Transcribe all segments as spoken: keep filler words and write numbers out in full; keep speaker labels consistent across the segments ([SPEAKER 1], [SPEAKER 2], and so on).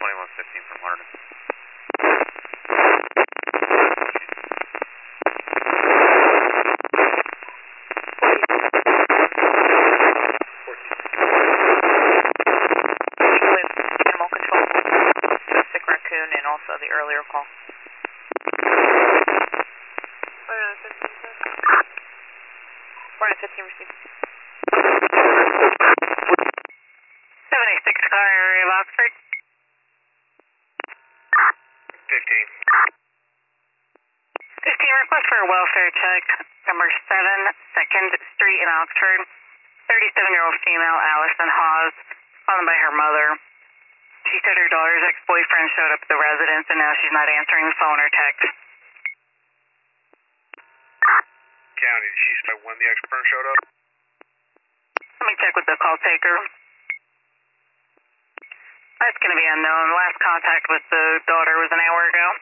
[SPEAKER 1] twenty-one fifteen from Hardin.
[SPEAKER 2] With animal control, sick raccoon, and also the earlier call. four nine fifteen received.
[SPEAKER 3] seventy-six car area of Oxford.
[SPEAKER 1] fifteen.
[SPEAKER 3] fifteen, request for a welfare check, number seven, second Street in Oxford. thirty-seven-year-old female, Allison Hawes, calling by her mother. She said her daughter's ex-boyfriend showed up at the residence and now she's not answering the phone or text.
[SPEAKER 1] County, did she say when the ex-boyfriend showed up?
[SPEAKER 3] Let me check with the call taker. That's going to be unknown. Last contact with the daughter was an hour ago.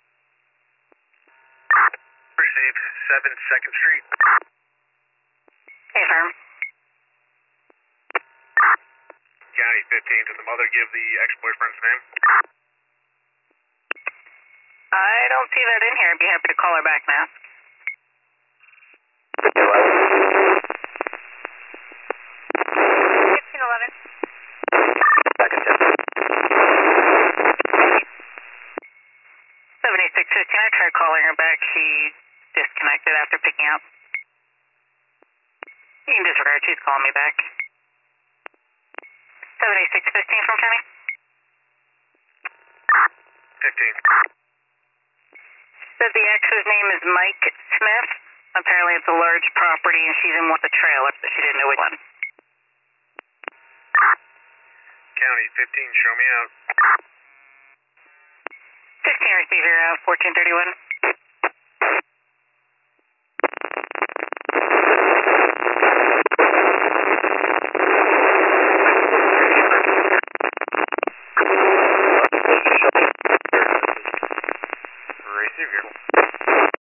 [SPEAKER 1] Received seven second Street.
[SPEAKER 3] Hey, firm.
[SPEAKER 1] County fifteen, did the mother give the ex-boyfriend's name?
[SPEAKER 3] I don't see that in here. I'd be happy to call her back now.
[SPEAKER 2] fifteen eleven.
[SPEAKER 1] Second ten.
[SPEAKER 3] seventy-six fifteen, I tried calling her back. She disconnected after picking up. You can disregard. She's calling me back. seventy-six fifteen from County.
[SPEAKER 1] fifteen.
[SPEAKER 3] Said the ex's name is Mike Smith. Apparently it's a large property and she's in one of the trailers, but she didn't know which one.
[SPEAKER 1] County fifteen, show me out.
[SPEAKER 3] fifteen receiver, uh, fourteen thirty-one.